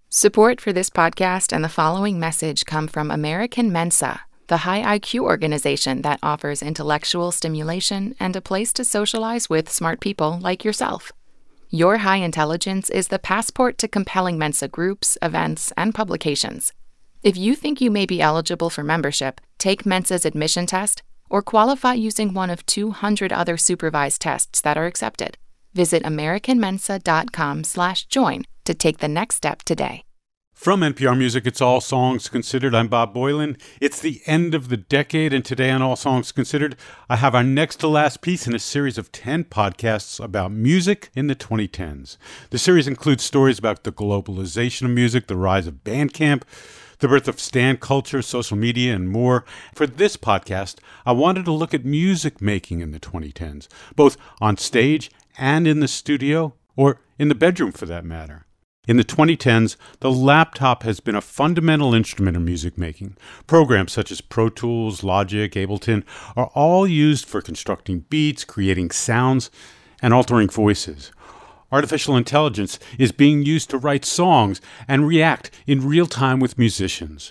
Support for this podcast and the following message come from American Mensa, the high IQ organization that offers intellectual stimulation and a place to socialize with smart people like yourself. Your high intelligence is the passport to compelling Mensa groups, events, and publications. If you think you may be eligible for membership, take Mensa's admission test or qualify using one of 200 other supervised tests that are accepted. Visit americanmensa.com/join to take the next step today. From NPR Music, it's All Songs Considered. I'm Bob Boilen. It's the end of the decade, and today on All Songs Considered, I have our next to last piece in a series of 10 podcasts about music in the 2010s. The series includes stories about the globalization of music, the rise of Bandcamp, the birth of stan culture, social media, and more. For this podcast, I wanted to look at music making in the 2010s, both on stage and in the studio, or in the bedroom for that matter. In the 2010s, the laptop has been a fundamental instrument in music making. Programs such as Pro Tools, Logic, Ableton are all used for constructing beats, creating sounds, and altering voices. Artificial intelligence is being used to write songs and react in real time with musicians.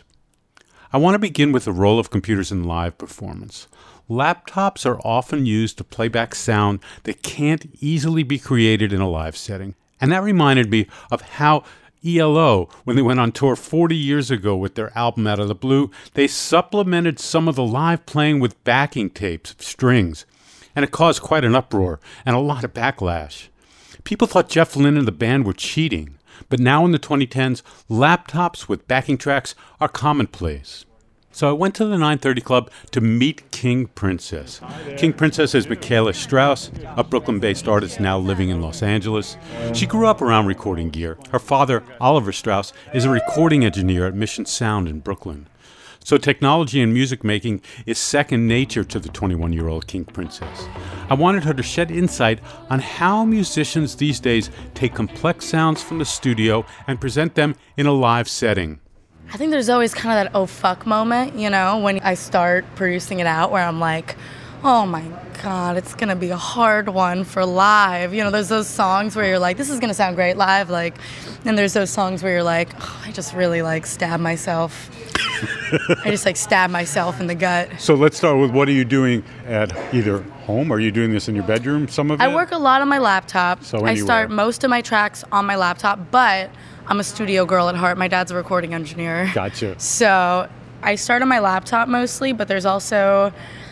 I want to begin with the role of computers in live performance. Laptops are often used to play back sound that can't easily be created in a live setting. And that reminded me of how ELO, when they went on tour 40 years ago with their album Out of the Blue, they supplemented some of the live playing with backing tapes of strings. And it caused quite an uproar and a lot of backlash. People thought Jeff Lynne and the band were cheating. But now in the 2010s, laptops with backing tracks are commonplace. So I went to the 930 Club to meet King Princess. King Princess is Michaela Strauss, a Brooklyn-based artist now living in Los Angeles. She grew up around recording gear. Her father, Oliver Strauss, is a recording engineer at Mission Sound in Brooklyn. So technology and music making is second nature to the 21-year-old King Princess. I wanted her to shed insight on how musicians these days take complex sounds from the studio and present them in a live setting. I think there's always kind of that oh fuck moment, you know, when I start producing it out where I'm like, oh my God, it's going to be a hard one for live. You know, there's those songs where you're like, this is going to sound great live. And there's those songs where you're like, oh, I just really stab myself. I just stab myself in the gut. So let's start with, what are you doing at either home? Are you doing this in your bedroom, some of it? I work a lot on my laptop. So anywhere. I start most of my tracks on my laptop, but I'm a studio girl at heart. My dad's a recording engineer. Gotcha. So I start on my laptop mostly, but there's also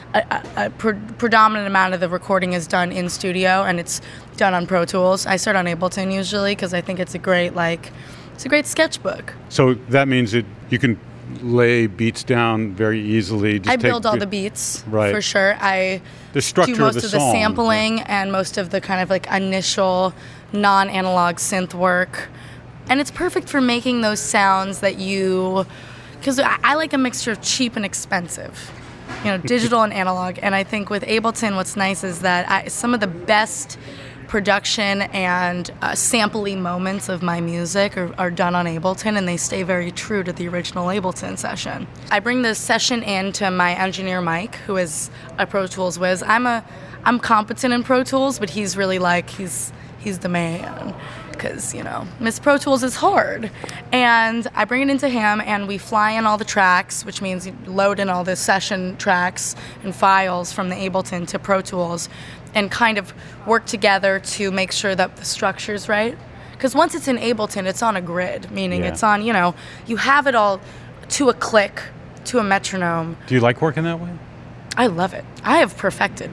a predominant amount of the recording is done in studio, and it's done on Pro Tools. I start on Ableton usually because I think it's a great sketchbook. So that means that you can lay beats down very easily. I build all the beats, right, for sure. I the structure do most of the the song, sampling, and most of the kind of initial non-analog synth work. And it's perfect for making those sounds that because I like a mixture of cheap and expensive, digital and analog. And I think with Ableton, what's nice is that some of the best production and sampley moments of my music are done on Ableton, and they stay very true to the original Ableton session. I bring the session in to my engineer, Mike, who is a Pro Tools whiz. I'm competent in Pro Tools, but he's really he's the man. Because, Miss Pro Tools is hard. And I bring it into him, and we fly in all the tracks, which means you load in all the session tracks and files from the Ableton to Pro Tools, and kind of work together to make sure that the structure's right. Because once it's in Ableton, it's on a grid, meaning it's on, you have it all to a click, to a metronome. Do you like working that way? I love it. I have perfected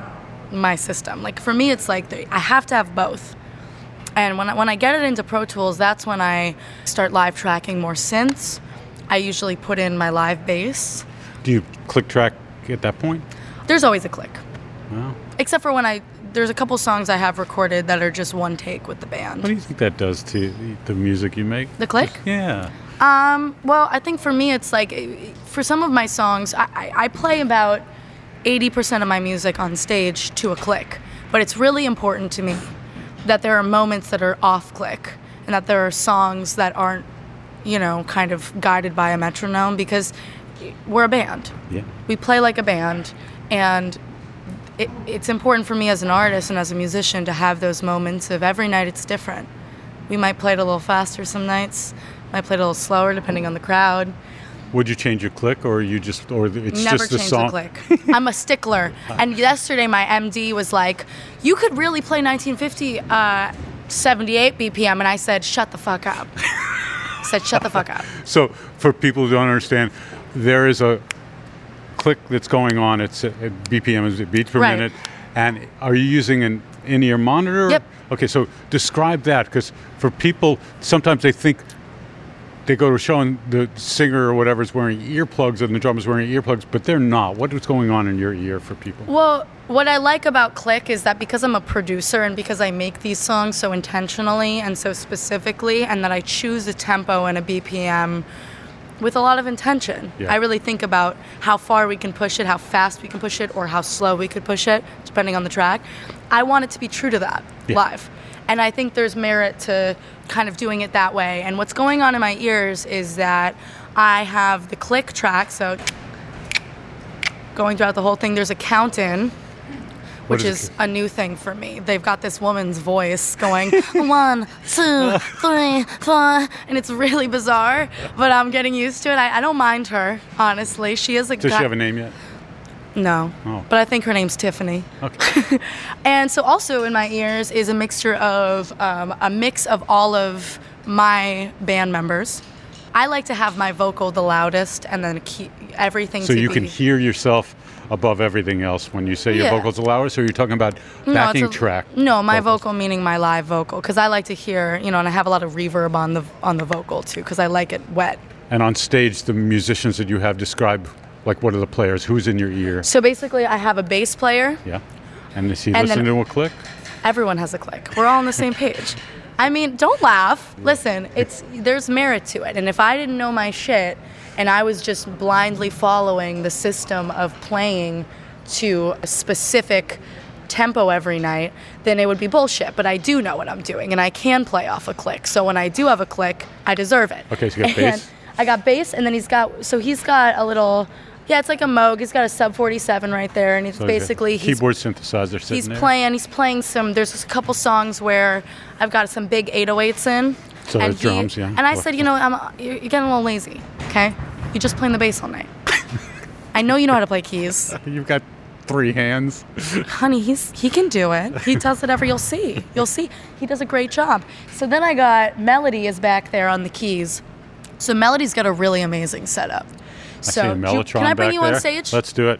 my system. For me, it's I have to have both. And when I get it into Pro Tools, that's when I start live tracking more synths. I usually put in my live bass. Do you click track at that point? There's always a click. Wow. Except for when there's a couple songs I have recorded that are just one take with the band. What do you think that does to the music you make? The click? Yeah. Well, I think for me it's for some of my songs, I play about 80% of my music on stage to a click. But it's really important to me that there are moments that are off click, and that there are songs that aren't, kind of guided by a metronome, because we're a band. Yeah. We play like a band, and it's important for me as an artist and as a musician to have those moments of every night it's different. We might play it a little faster some nights. Might play it a little slower depending on the crowd. Would you change your click, or it's Never just the change song? the click. I'm a stickler. And yesterday my MD was like, you could really play 1950 78 BPM. And I said, shut the fuck up. Shut the fuck up. So for people who don't understand, there is a click that's going on. It's BPM is beats per Right. minute. And are you using an in-ear monitor? Yep. Okay, so describe that, because for people, sometimes they think they go to a show and the singer or whatever is wearing earplugs and the drummer is wearing earplugs, but they're not. What is going on in your ear for people? Well, what I like about Click is that because I'm a producer and because I make these songs so intentionally and so specifically, and that I choose a tempo and a BPM with a lot of intention. Yeah. I really think about how far we can push it, how fast we can push it, or how slow we could push it, depending on the track. I want it to be true to that live. And I think there's merit to kind of doing it that way. And what's going on in my ears is that I have the click track, so going throughout the whole thing, there's a count in, which is a new thing for me. They've got this woman's voice going 1, 2, 3, 4, and it's really bizarre, but I'm getting used to it. I don't mind her, honestly. She is a Does she have a name yet? No, Oh. but I think her name's Tiffany. Okay. And so also in my ears is a mixture of a mix of all of my band members. I like to have my vocal the loudest and then keep everything So to you be... can hear yourself above everything else when you say your Yeah. vocals are loudest, or you're talking about No, backing it's a- track? No, my vocals? vocal meaning my live vocal, because I like to hear, and I have a lot of reverb on the vocal too, because I like it wet. And on stage, the musicians that you have, describe, like, what are the players? Who's in your ear? So basically, I have a bass player. Yeah. And is he And listening then- to a click? Everyone has a click. We're all on the same page. I mean, don't laugh. Listen, there's merit to it. And if I didn't know my shit and I was just blindly following the system of playing to a specific tempo every night, then it would be bullshit. But I do know what I'm doing, and I can play off a click. So when I do have a click, I deserve it. Okay, so you got And bass? I got bass, and then he's got a little, it's like a Moog. He's got a sub 47 right there, and it's So he's got basically keyboard synthesizer sitting He's there. playing some, there's a couple songs where I've got some big 808s in. So and there's drums, yeah. And I said, you're getting a little lazy, okay? You're just playing the bass all night. I know you know how to play keys. You've got 3 hands. Honey, he can do it. He does whatever, you'll see. You'll see. He does a great job. So then I got Melody is back there on the keys. So Melody's got a really amazing setup. I see a Mellotron can I bring back you there. on stage? Let's do it.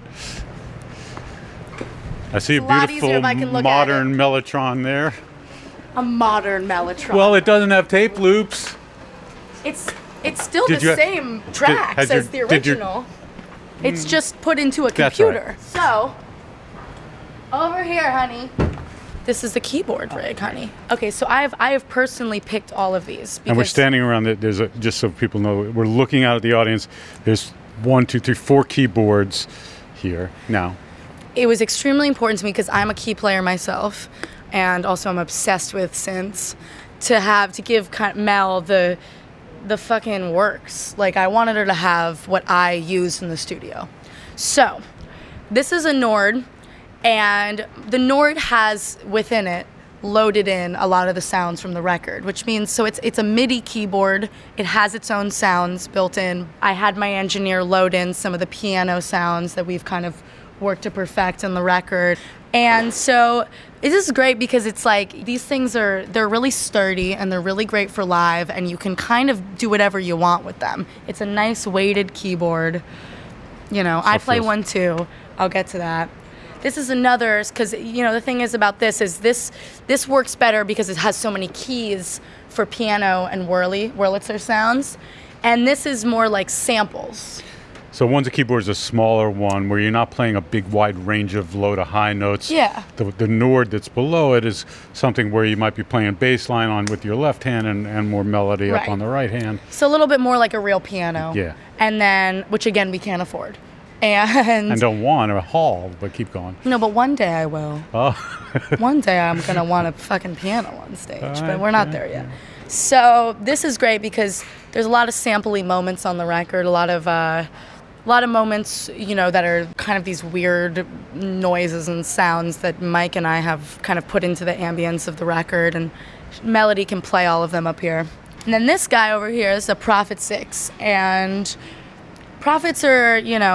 I see a It's a lot beautiful easier if I can look at modern Mellotron there. A modern Mellotron. Well, it doesn't have tape loops. It's still Did the you- same tracks has as the your- did your- original. It's just put into a That's computer. right. So, over here, honey. This is the keyboard rig, honey. Okay, so I have personally picked all of these because And we're standing around it. Just so people know, we're looking out at the audience. There's 1, 2, 3, 4 keyboards here now. it was extremely important to me because I'm a key player myself, and also I'm obsessed with synths. To give Mel the fucking works. Like, I wanted her to have what I use in the studio. So, this is a Nord, and the Nord has within it loaded in a lot of the sounds from the record, which means, so it's a MIDI keyboard. It has its own sounds built in. I had my engineer load in some of the piano sounds that we've kind of worked to perfect in the record. And so this is great because it's like these things they're really sturdy and they're really great for live, and you can kind of do whatever you want with them. It's a nice weighted keyboard. I play feels- one too. I'll get to that. This is another, because the thing is about this is this works better because it has so many keys for piano and Wurlitzer sounds, and this is more like samples. So one's a keyboard is a smaller one where you're not playing a big wide range of low to high notes. Yeah. The Nord that's below it is something where you might be playing bass line on with your left hand and more melody up Right. on the right hand. So a little bit more like a real piano. Yeah. And then, which again we can't afford. And don't want a hall, but keep going. no, but one day I will. Oh, One day I'm gonna want a fucking piano on stage, but Alright, we're not yeah, there yet. So this is great because there's a lot of sampley moments on the record, a lot of moments, that are kind of these weird noises and sounds that Mike and I have kind of put into the ambience of the record, and Melody can play all of them up here. And then this guy over here is a Prophet 6. And Prophets are,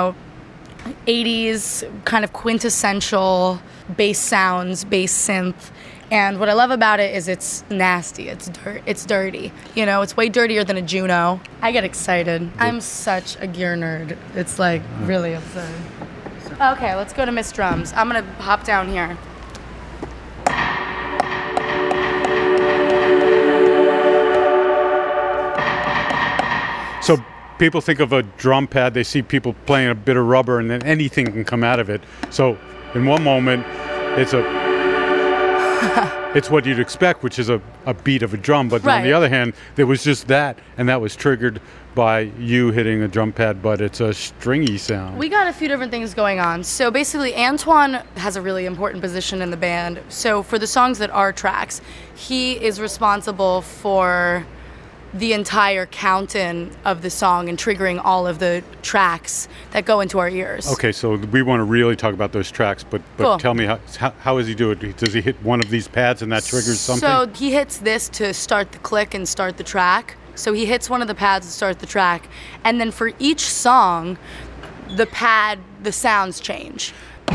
80s kind of quintessential bass sounds, bass synth. And what I love about it is it's nasty. It's dirty. It's way dirtier than a Juno. I get excited. I'm such a gear nerd. It's like really absurd. Okay, let's go to Miss Drums. I'm gonna hop down here. So people think of a drum pad, they see people playing a bit of rubber, and then anything can come out of it. So in one moment, it's what you'd expect, which is a beat of a drum. But on the other hand, there was just that, and that was triggered by you hitting a drum pad, but it's a stringy sound. We got a few different things going on. So basically, Antoine has a really important position in the band. So for the songs that are tracks, he is responsible for the entire count-in of the song and triggering all of the tracks that go into our ears. Okay, so we want to really talk about those tracks, but Cool. Tell me, how does he do it? Does he hit one of these pads and that triggers something? So he hits this to start the click and start the track. So he hits one of the pads to start the track. And then for each song, the sounds change.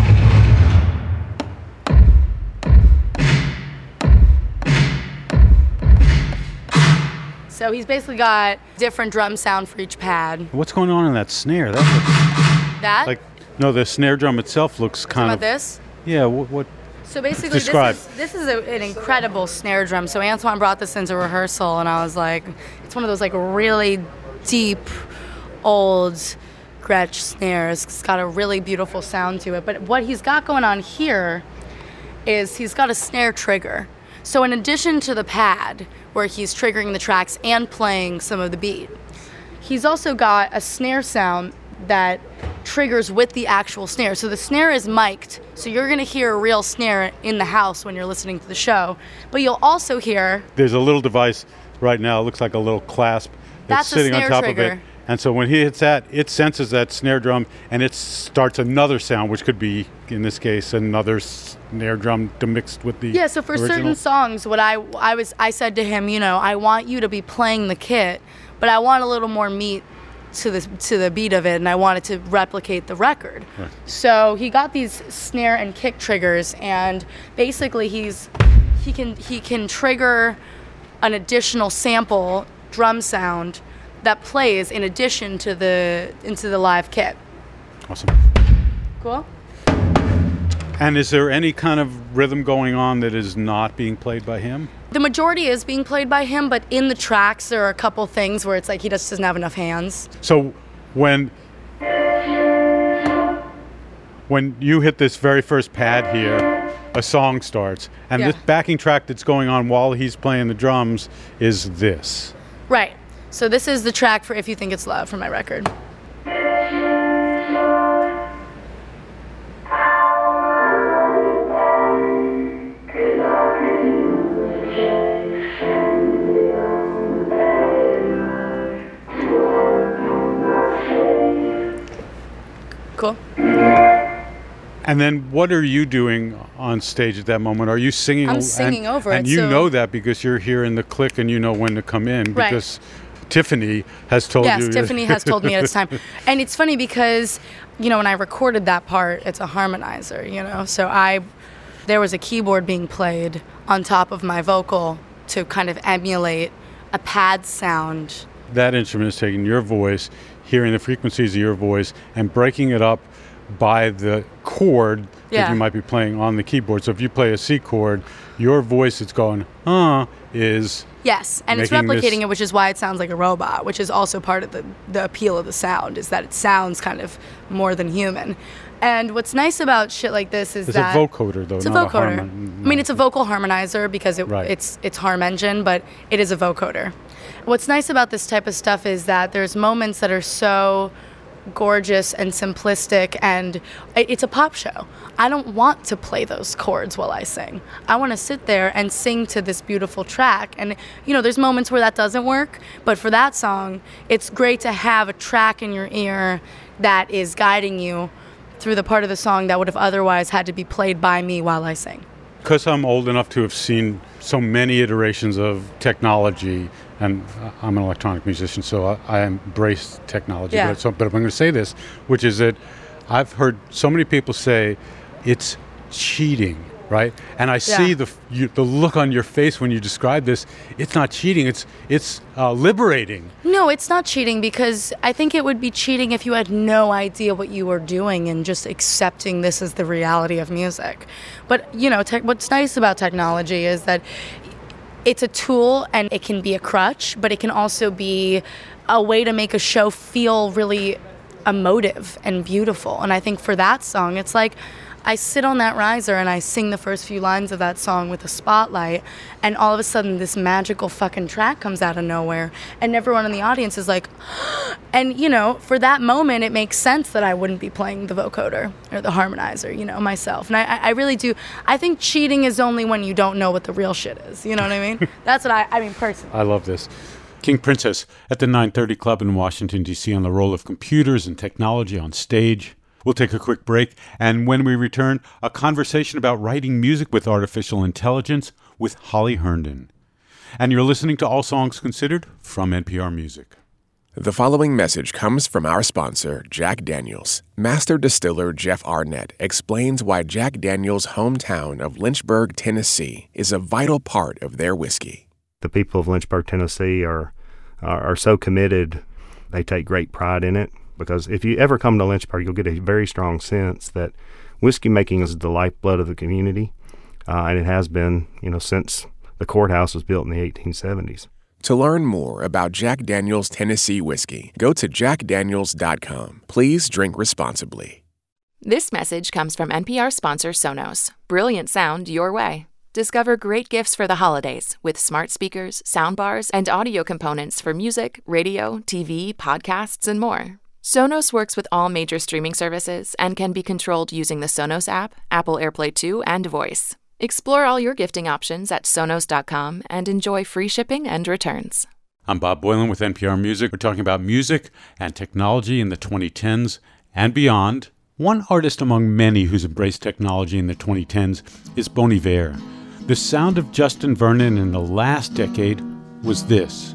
So he's basically got different drum sound for each pad. What's going on in that snare? That? The snare drum itself looks kind About of... this? Yeah, what? So basically, Describe. this is an incredible snare drum. So Antoine brought this into rehearsal, and I was like, it's one of those like really deep, old Gretsch snares. It's got a really beautiful sound to it. But what he's got going on here is he's got a snare trigger. So in addition to the pad, where he's triggering the tracks and playing some of the beat, he's also got a snare sound that triggers with the actual snare. So the snare is mic'd, so you're going to hear a real snare in the house when you're listening to the show. But you'll also hear... There's a little device right now, it looks like a little clasp that's sitting on top trigger. of it. And so when he hits that, it senses that snare drum and it starts another sound, which could be, in this case, another snare drum mixed with the Yeah, so for original. certain songs, what I said to him, I want you to be playing the kit, but I want a little more meat to the beat of it, and I wanted to replicate the record. Right. So he got these snare and kick triggers, and basically he can trigger an additional sample drum sound that plays in addition to into the live kit. Awesome. Cool. And is there any kind of rhythm going on that is not being played by him? The majority is being played by him, but in the tracks there are a couple things where it's like he just doesn't have enough hands. So when you hit this very first pad here, a song starts, and this backing track that's going on while he's playing the drums is this. Right. So this is the track for If You Think It's Love from my record. Cool. And then what are you doing on stage at that moment? Are you singing? I'm singing over it. And you know that because you're hearing the click and you know when to come in. Right. Because Tiffany has told you. Yes, Tiffany has told me it's time. And it's funny because, when I recorded that part, it's a harmonizer, So there was a keyboard being played on top of my vocal to kind of emulate a pad sound. That instrument is taking your voice, hearing the frequencies of your voice, and breaking it up by the chord that you might be playing on the keyboard. So if you play a C chord, your voice that's going, is... Yes, and it's replicating it, which is why it sounds like a robot, which is also part of the appeal of the sound, is that it sounds kind of more than human. And what's nice about shit like this is that... It's a vocoder, though, It's a not vocoder. a I mean, it's a vocal harmonizer because Right. it's Harm Engine, but it is a vocoder. What's nice about this type of stuff is that there's moments that are so gorgeous and simplistic, and it's a pop show. I don't want to play those chords while I sing. I want to sit there and sing to this beautiful track. And there's moments where that doesn't work, but for that song, it's great to have a track in your ear that is guiding you through the part of the song that would have otherwise had to be played by me while I sing. Because I'm old enough to have seen so many iterations of technology, and I'm an electronic musician, so I embrace technology. Yeah. But I'm going to say this, which is that I've heard so many people say it's cheating, right? And I see the look on your face when you describe this. It's not cheating. It's liberating. No, it's not cheating, because I think it would be cheating if you had no idea what you were doing and just accepting this as the reality of music. But, what's nice about technology is that it's a tool and it can be a crutch, but it can also be a way to make a show feel really emotive and beautiful. And I think for that song, it's like I sit on that riser and I sing the first few lines of that song with a spotlight, and all of a sudden this magical fucking track comes out of nowhere, and everyone in the audience is like, and for that moment it makes sense that I wouldn't be playing the vocoder or the harmonizer, myself. And I really do. I think cheating is only when you don't know what the real shit is. You know what I mean? That's what I mean personally. I love this. King Princess at the 930 Club in Washington, D.C. on the role of computers and technology on stage. We'll take a quick break, and when we return, a conversation about writing music with artificial intelligence with Holly Herndon. And you're listening to All Songs Considered from NPR Music. The following message comes from our sponsor, Jack Daniels. Master distiller Jeff Arnett explains why Jack Daniels' hometown of Lynchburg, Tennessee, is a vital part of their whiskey. The people of Lynchburg, Tennessee are so committed. They take great pride in it. Because if you ever come to Lynchburg, you'll get a very strong sense that whiskey making is the lifeblood of the community, and it has been, since the courthouse was built in the 1870s. To learn more about Jack Daniel's Tennessee whiskey, go to jackdaniels.com. Please drink responsibly. This message comes from NPR sponsor Sonos. Brilliant sound your way. Discover great gifts for the holidays with smart speakers, soundbars, and audio components for music, radio, TV, podcasts, and more. Sonos works with all major streaming services and can be controlled using the Sonos app, Apple AirPlay 2, and voice. Explore all your gifting options at Sonos.com and enjoy free shipping and returns. I'm Bob Boilen with NPR Music. We're talking about music and technology in the 2010s and beyond. One artist among many who's embraced technology in the 2010s is Bon Iver. The sound of Justin Vernon in the last decade was this.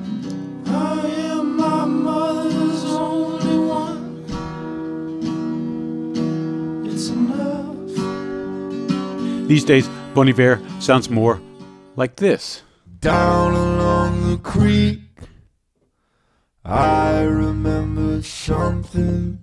These days, Bon Iver sounds more like this. Down along the creek, I remember something.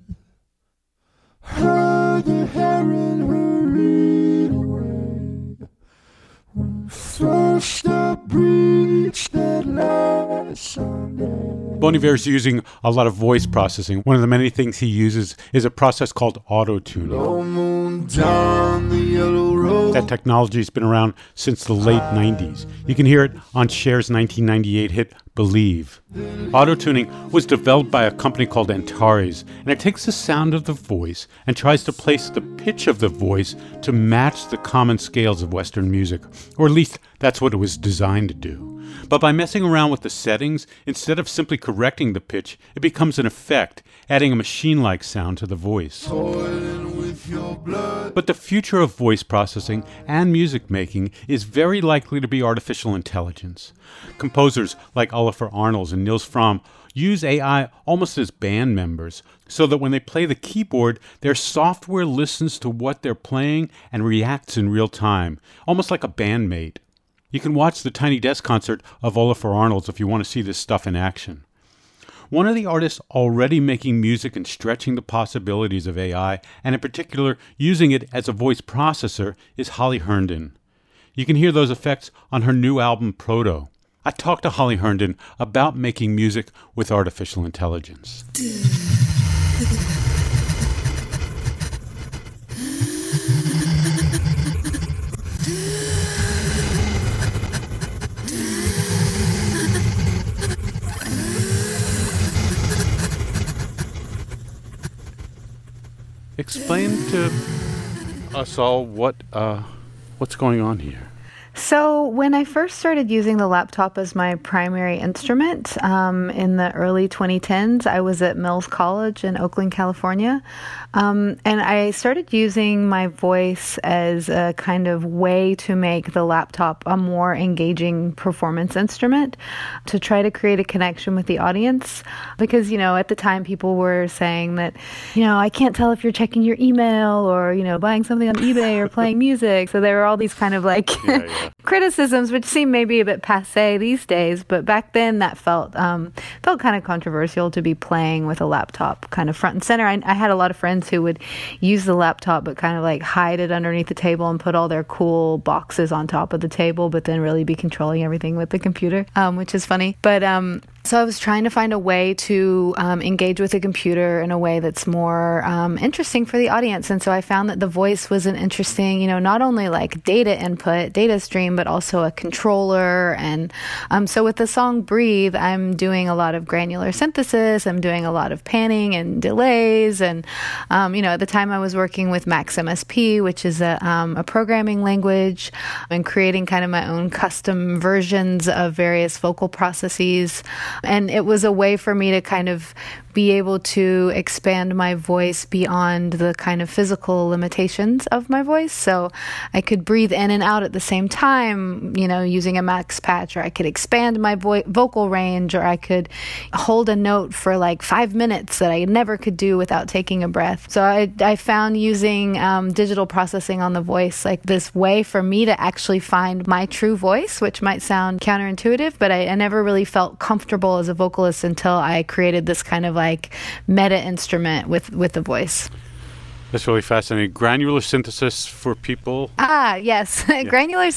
Heard the heron hurried away. When first I breached that last Sunday. Bon Iver's using a lot of voice processing. One of the many things he uses is a process called auto-tuning. Low moon down the yellow road. That technology's been around since the late 90s. You can hear it on Cher's 1998 hit, Believe. Auto-tuning was developed by a company called Antares, and it takes the sound of the voice and tries to place the pitch of the voice to match the common scales of Western music, or at least that's what it was designed to do. But by messing around with the settings, instead of simply correcting the pitch, it becomes an effect, adding a machine-like sound to the voice. But the future of voice processing and music making is very likely to be artificial intelligence. Composers like Olafur Arnalds and Nils Frahm use AI almost as band members, so that when they play the keyboard, their software listens to what they're playing and reacts in real time, almost like a bandmate. You can watch the Tiny Desk concert of Olafur Arnalds if you want to see this stuff in action. One of the artists already making music and stretching the possibilities of AI, and in particular using it as a voice processor, is Holly Herndon. You can hear those effects on her new album, Proto. I talked to Holly Herndon about making music with artificial intelligence. Explain to us all what's going on here. So when I first started using the laptop as my primary instrument in the early 2010s, I was at Mills College in Oakland, California. And I started using my voice as a kind of way to make the laptop a more engaging performance instrument, to try to create a connection with the audience. Because, at the time people were saying that, I can't tell if you're checking your email or, buying something on eBay or playing music. So there were all these kind of criticisms, which seem maybe a bit passé these days. But back then that felt kind of controversial to be playing with a laptop kind of front and center. I had a lot of friends who would use the laptop but kind of hide it underneath the table and put all their cool boxes on top of the table, but then really be controlling everything with the computer, which is funny. But so I was trying to find a way to engage with the computer in a way that's more interesting for the audience. And so I found that the voice was an interesting, not only data input, data stream, but also a controller. And so with the song Breathe, I'm doing a lot of granular synthesis. I'm doing a lot of panning and delays. And, at the time I was working with Max MSP, which is a programming language, and creating kind of my own custom versions of various vocal processes. And it was a way for me to kind of be able to expand my voice beyond the kind of physical limitations of my voice. So I could breathe in and out at the same time, using a max patch, or I could expand my vocal range, or I could hold a note for 5 minutes that I never could do without taking a breath. So I found using digital processing on the voice this way for me to actually find my true voice, which might sound counterintuitive, but I never really felt comfortable as a vocalist until I created this kind of meta instrument with the voice. That's really fascinating. Granular synthesis for people? Yes. Yeah. Granular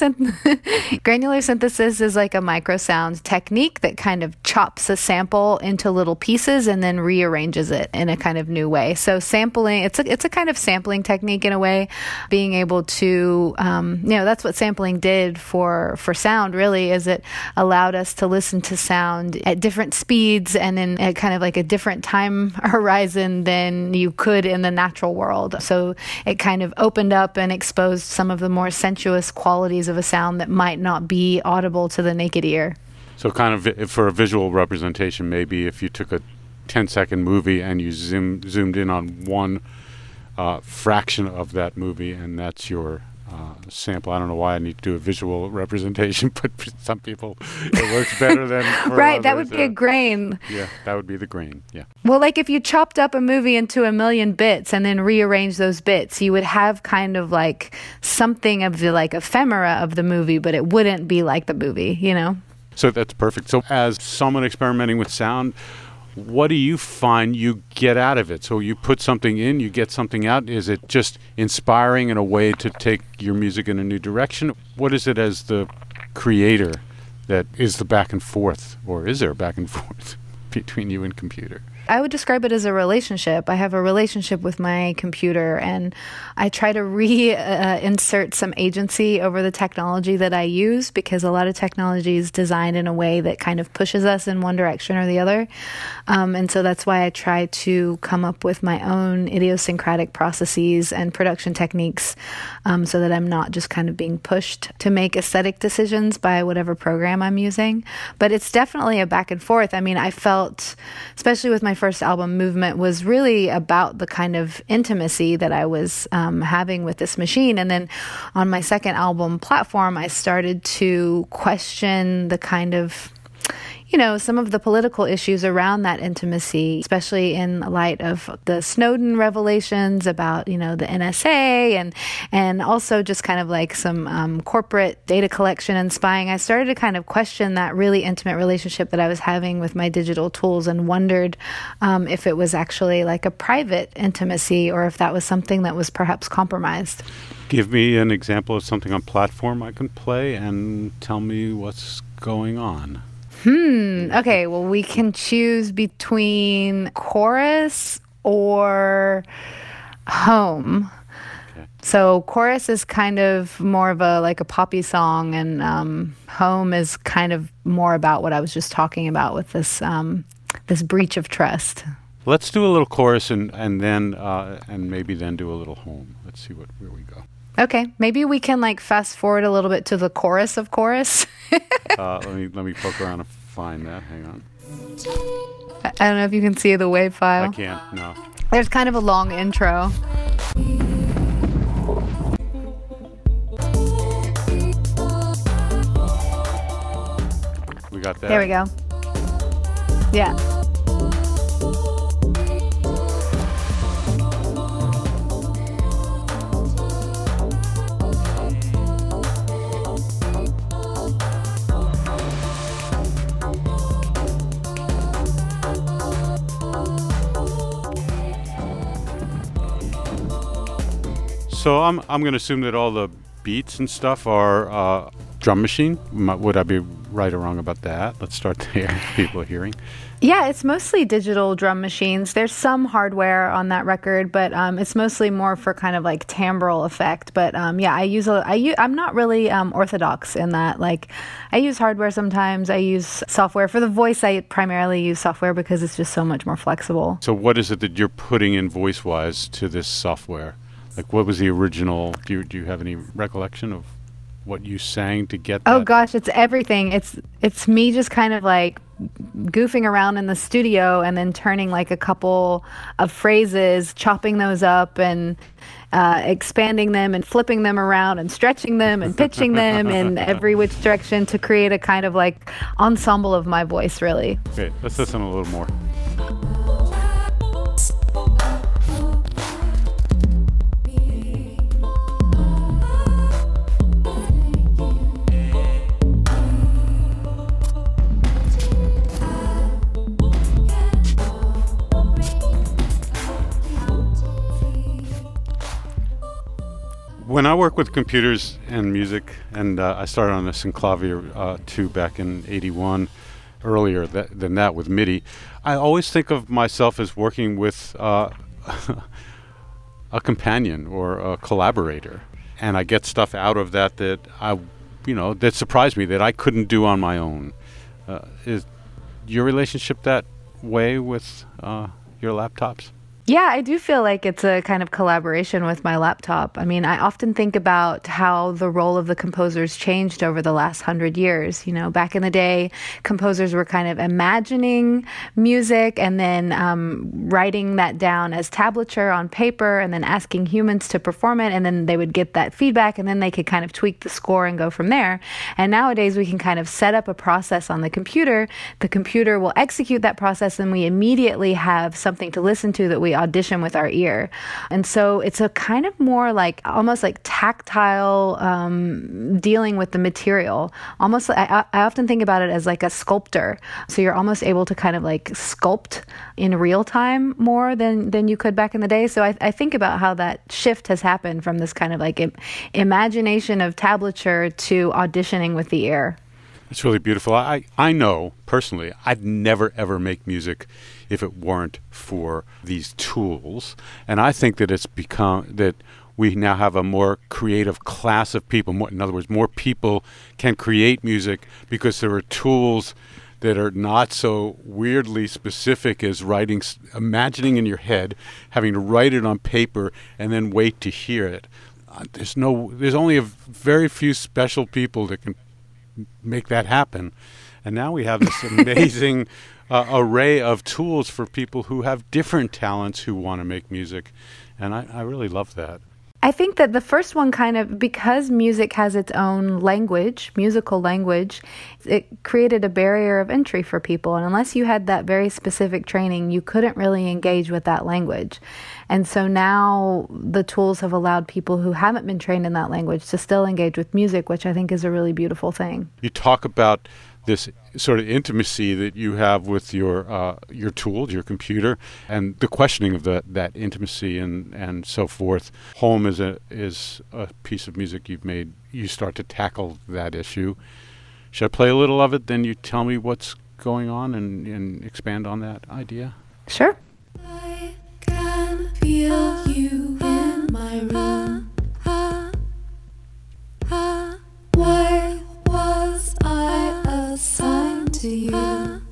synthesis is like a microsound technique that kind of chops a sample into little pieces and then rearranges it in a kind of new way. So sampling, it's a kind of sampling technique in a way, being able to, that's what sampling did for sound really, is it allowed us to listen to sound at different speeds and in a kind of a different time horizon than you could in the natural world. So it kind of opened up and exposed some of the more sensuous qualities of a sound that might not be audible to the naked ear. So kind of for a visual representation, maybe if you took a 10-second movie and you zoomed in on one fraction of that movie, and that's your sample. I don't know why I need to do a visual representation, but for some people it works better than for right, others. That would be a grain. Yeah, that would be the grain, yeah. Well, if you chopped up a movie into 1 million bits and then rearranged those bits, you would have kind of something of the ephemera of the movie, but it wouldn't be like the movie, So that's perfect. So as someone experimenting with sound, what do you find you get out of it? So you put something in, you get something out. Is it just inspiring in a way to take your music in a new direction? What is it as the creator that is the back and forth, or is there a back and forth between you and computer? I would describe it as a relationship. I have a relationship with my computer, and I try to insert some agency over the technology that I use, because a lot of technology is designed in a way that kind of pushes us in one direction or the other. And so that's why I try to come up with my own idiosyncratic processes and production techniques, so that I'm not just kind of being pushed to make aesthetic decisions by whatever program I'm using. But it's definitely a back and forth. I mean, I felt, especially with my first album, Movement, was really about the kind of intimacy that I was having with this machine. And then on my second album, Platform, I started to question the kind of, some of the political issues around that intimacy, especially in light of the Snowden revelations about, the NSA and also just kind of some corporate data collection and spying. I started to kind of question that really intimate relationship that I was having with my digital tools, and wondered if it was actually a private intimacy, or if that was something that was perhaps compromised. Give me an example of something on Platform I can play and tell me what's going on. Okay, well, we can choose between Chorus or Home. Okay. So Chorus is kind of more of a poppy song, and Home is kind of more about what I was just talking about with this this breach of trust. Let's do a little chorus and then maybe then do a little Home. Let's see where we go. Okay, maybe we can like fast forward a little bit to the chorus of chorus. Let me poke around and find that. Hang on. I don't know if you can see the WAV file. I can't. No. There's kind of a long intro. We got that. There we go. Yeah. So I'm going to assume that all the beats and stuff are drum machine. Would I be right or wrong about that? Let's start there. People are hearing. Yeah, it's mostly digital drum machines. There's some hardware on that record, but it's mostly more for kind of like timbral effect. But yeah, I'm not really orthodox in that. Like, I use hardware sometimes. I use software for the voice. I primarily use software because it's just so much more flexible. So what is it that you're putting in voice-wise to this software? Like, what was the original? Do you have any recollection of what you sang to get that? Oh gosh, it's everything. It's me just kind of like goofing around in the studio and then turning like a couple of phrases, chopping those up and expanding them and flipping them around and stretching them and pitching them in every which direction to create a kind of like ensemble of my voice, really. Okay, let's listen a little more. When I work with computers and music, and I started on the Synclavier 2 back in '81, earlier than that with MIDI, I always think of myself as working with a companion or a collaborator, and I get stuff out of that that surprised me that I couldn't do on my own. Is your relationship that way with your laptops? Yeah, I do feel like it's a kind of collaboration with my laptop. I mean, I often think about how the role of the composers changed over the last 100 years. You know, back in the day, composers were kind of imagining music and then writing that down as tablature on paper and then asking humans to perform it. And then they would get that feedback and then they could kind of tweak the score and go from there. And nowadays, we can kind of set up a process on the computer. The computer will execute that process and we immediately have something to listen to that we audition with our ear. And so it's a kind of more like almost like tactile dealing with the material. Almost I often think about it as like a sculptor. So you're almost able to kind of like sculpt in real time more than you could back in the day. So I think about how that shift has happened from this kind of like imagination of tablature to auditioning with the ear. It's really beautiful. I know, personally, I'd never, ever make music if it weren't for these tools. And I think that it's become that we now have a more creative class of people. In other words, more people can create music because there are tools that are not so weirdly specific as imagining in your head, having to write it on paper, and then wait to hear it. There's only a very few special people that can make that happen, and now we have this amazing array of tools for people who have different talents who want to make music, and I really love that. I think that the first one kind of, because music has its own language, musical language, it created a barrier of entry for people. And unless you had that very specific training, you couldn't really engage with that language. And so now the tools have allowed people who haven't been trained in that language to still engage with music, which I think is a really beautiful thing. You talk about this sort of intimacy that you have with your tools, your computer, and the questioning of that intimacy and so forth. Home is a piece of music you've made. You start to tackle that issue. Should I play a little of it? Then you tell me what's going on and expand on that idea. Sure. I can feel you in my room. Why was I assigned to you?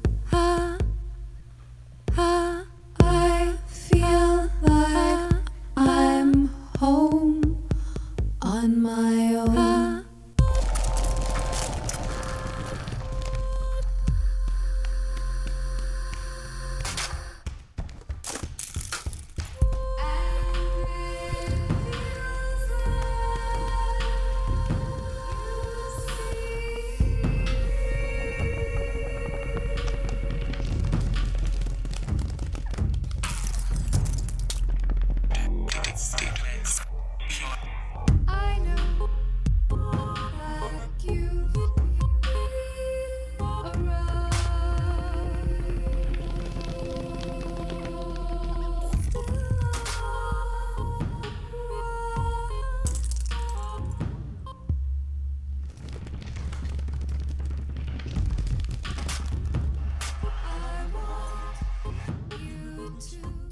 I feel like I'm home on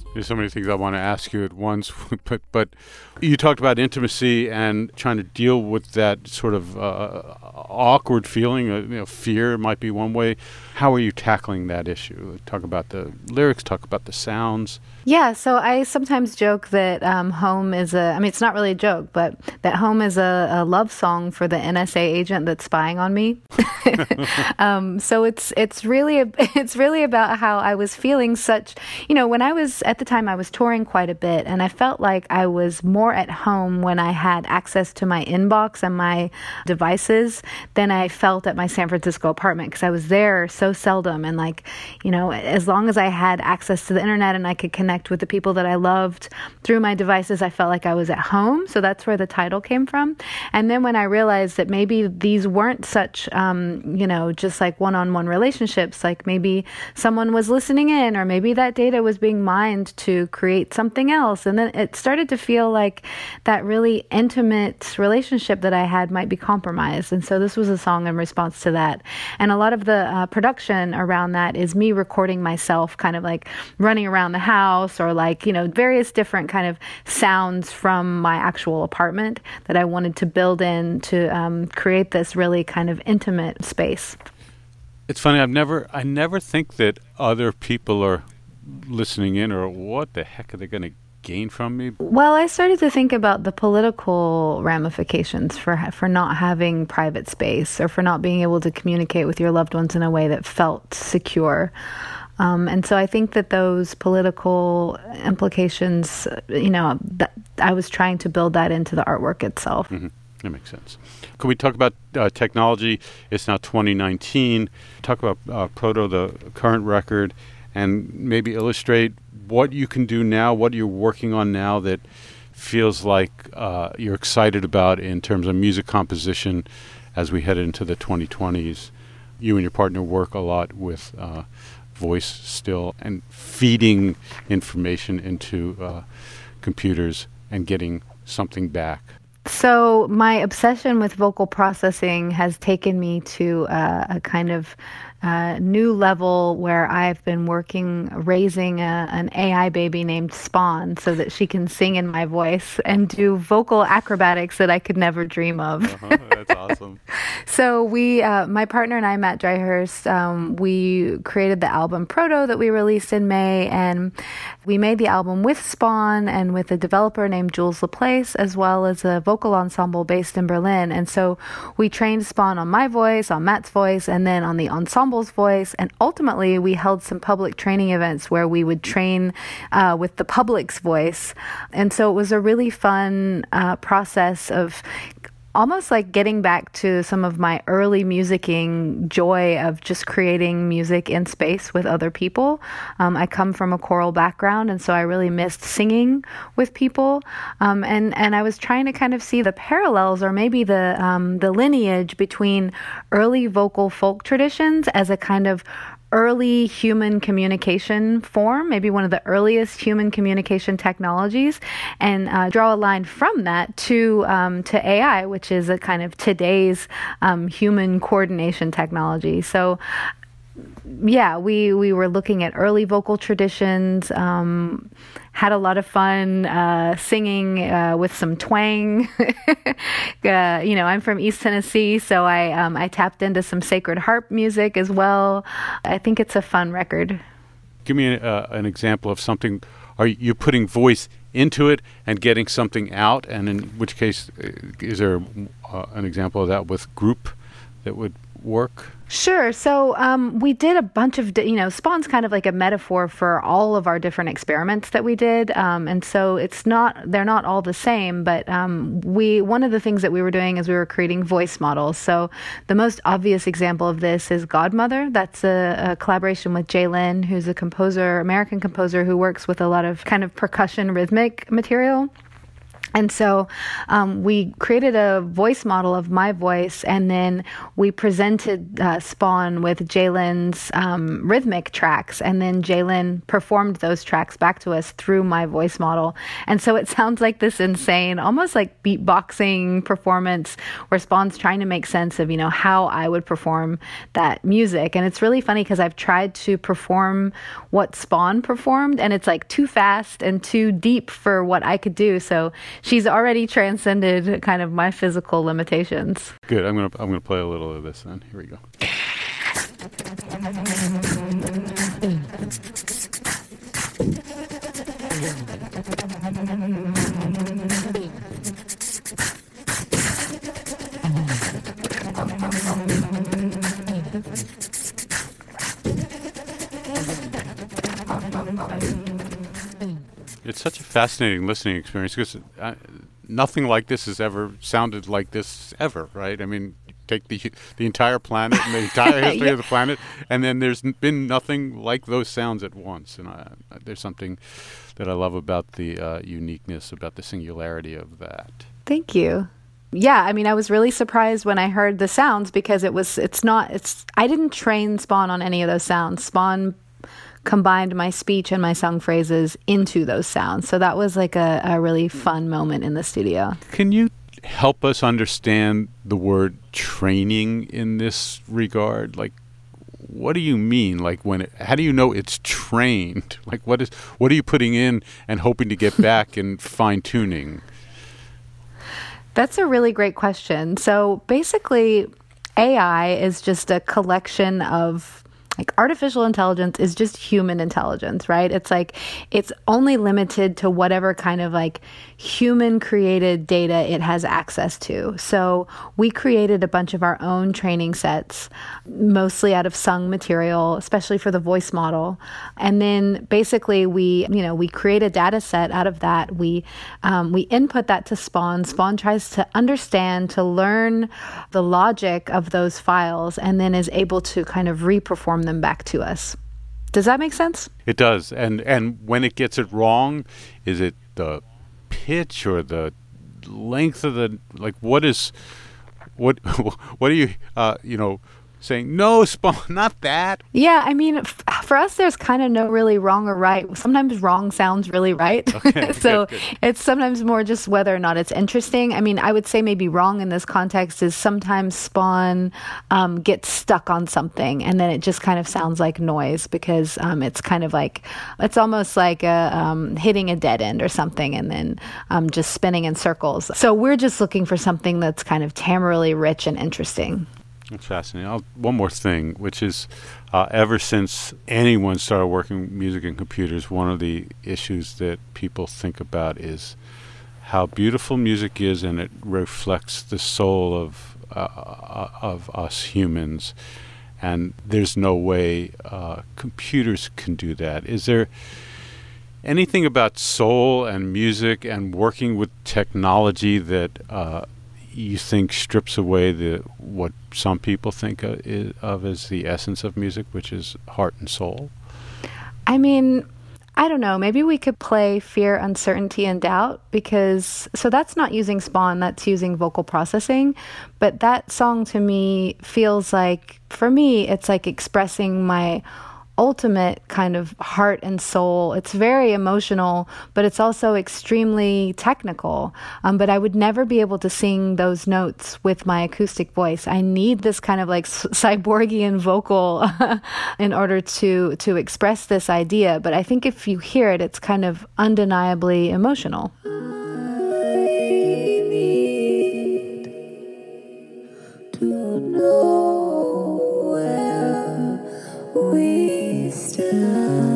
There's so many things I want to ask you at once, but you talked about intimacy and trying to deal with that sort of awkward feeling. Fear might be one way. How are you tackling that issue? Talk about the lyrics, talk about the sounds. Yeah, so I sometimes joke that Home is it's not really a joke, but that Home is a love song for the NSA agent that's spying on me. So it's really about how I was feeling such, when I was, at the time I was touring quite a bit, and I felt like I was more at home when I had access to my inbox and my devices than I felt at my San Francisco apartment, because I was there so seldom, and as long as I had access to the internet and I could connect with the people that I loved through my devices, I felt like I was at home. So that's where the title came from. And then when I realized that maybe these weren't such, just like one-on-one relationships, like maybe someone was listening in, or maybe that data was being mined to create something else. And then it started to feel like that really intimate relationship that I had might be compromised. And so this was a song in response to that. And a lot of the production around that is me recording myself kind of like running around the house, or various different kind of sounds from my actual apartment that I wanted to build in to create this really kind of intimate space. It's funny, I never think that other people are listening in, or what the heck are they going to gain from me? Well, I started to think about the political ramifications for not having private space, or for not being able to communicate with your loved ones in a way that felt secure. And so I think that those political implications, that I was trying to build that into the artwork itself. Mm-hmm. That makes sense. Can we talk about technology? It's now 2019. Talk about Proto, the current record, and maybe illustrate what you can do now, what you're working on now that feels like you're excited about in terms of music composition as we head into the 2020s. You and your partner work a lot with voice still, and feeding information into computers and getting something back. So my obsession with vocal processing has taken me to a kind of new level where I've been raising an AI baby named Spawn so that she can sing in my voice and do vocal acrobatics that I could never dream of. That's awesome. So my partner and I, Matt Dryhurst, we created the album Proto that we released in May, and we made the album with Spawn and with a developer named Jules Laplace, as well as a vocal ensemble based in Berlin. And so we trained Spawn on my voice, on Matt's voice, and then on the ensemble's voice. And ultimately, we held some public training events where we would train with the public's voice. And so it was a really fun process of almost like getting back to some of my early musicking joy of just creating music in space with other people. I come from a choral background, and so I really missed singing with people. And I was trying to kind of see the parallels, or maybe the lineage between early vocal folk traditions as a kind of early human communication form, maybe one of the earliest human communication technologies, and draw a line from that to AI, which is a kind of today's human coordination technology. So yeah, we were looking at early vocal traditions, had a lot of fun singing with some twang. I'm from East Tennessee, so I tapped into some Sacred Harp music as well. I think it's a fun record. Give me an example of something. Are you putting voice into it and getting something out? And in which case, is there an example of that with group that would work? Sure. So we did a bunch of, Spawn's kind of like a metaphor for all of our different experiments that we did. And so they're not all the same, but one of the things that we were doing is we were creating voice models. So the most obvious example of this is Godmother. That's a collaboration with Jay Lin, who's a composer, American composer who works with a lot of kind of percussion rhythmic material. And so we created a voice model of my voice, and then we presented Spawn with Jalen's rhythmic tracks, and then Jalen performed those tracks back to us through my voice model. And so it sounds like this insane, almost like beatboxing performance where Spawn's trying to make sense of, how I would perform that music. And it's really funny because I've tried to perform what Spawn performed, and it's like too fast and too deep for what I could do. So she's already transcended kind of my physical limitations. Good. I'm gonna play a little of this then. Here we go. It's such a fascinating listening experience because nothing like this has ever sounded like this ever, right? I mean, take the entire planet and the entire history of the planet, and then there's been nothing like those sounds at once. And there's something that I love about the uniqueness, about the singularity of that. Thank you. Yeah, I mean, I was really surprised when I heard the sounds because I didn't train Spawn on any of those sounds. Spawn combined my speech and my sung phrases into those sounds. So that was like a really fun moment in the studio. Can you help us understand the word training in this regard? Like, what do you mean? Like, how do you know it's trained? Like, what are you putting in and hoping to get back and fine tuning? That's a really great question. So basically, AI is just a collection of artificial intelligence is just human intelligence, right? It's it's only limited to whatever kind of human created data it has access to. So we created a bunch of our own training sets, mostly out of sung material, especially for the voice model. And then basically we create a data set out of that. We input that to Spawn. Spawn tries to understand, to learn the logic of those files, and then is able to kind of reperform them back to us. Does that make sense? It does. And when it gets it wrong, is it the pitch or the length of the what are you saying, no, Spawn, not that? Yeah, I mean, for us, there's kind of no really wrong or right. Sometimes wrong sounds really right. Okay, so good. It's sometimes more just whether or not it's interesting. I mean, I would say maybe wrong in this context is sometimes Spawn gets stuck on something and then it just kind of sounds like noise because it's kind of it's almost like hitting a dead end or something and then just spinning in circles. So we're just looking for something that's kind of tamarally rich and interesting. That's fascinating. One more thing, which is ever since anyone started working with music and computers, one of the issues that people think about is how beautiful music is, and it reflects the soul of us humans. And there's no way computers can do that. Is there anything about soul and music and working with technology that you think strips away what some people think of as the essence of music, which is heart and soul? I mean, I don't know. Maybe we could play Fear, Uncertainty, and Doubt so that's not using Spawn, that's using vocal processing. But that song to me feels for me, it's expressing my ultimate kind of heart and soul. It's very emotional, but it's also extremely technical. But I would never be able to sing those notes with my acoustic voice. I need this kind of cyborgian vocal in order to express this idea. But I think if you hear it, it's kind of undeniably emotional. I need to know where we stand.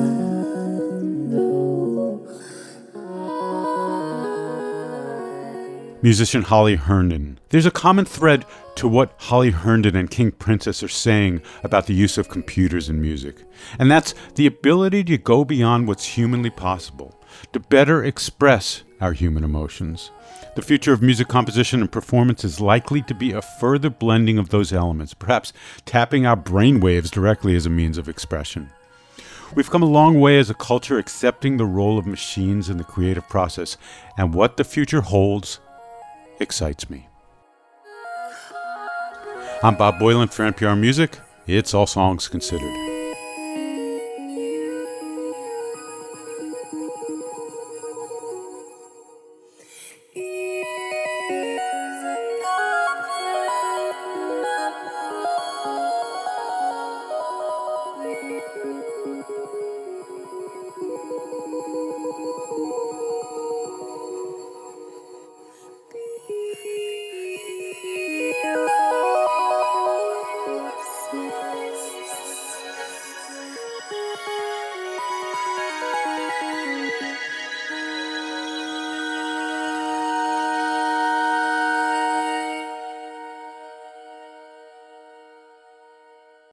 Musician Holly Herndon. There's a common thread to what Holly Herndon and King Princess are saying about the use of computers in music, and that's the ability to go beyond what's humanly possible, to better express our human emotions. The future of music composition and performance is likely to be a further blending of those elements, perhaps tapping our brain waves directly as a means of expression. We've come a long way as a culture accepting the role of machines in the creative process, and what the future holds excites me. I'm Bob Boilen for NPR Music. It's All Songs Considered. Is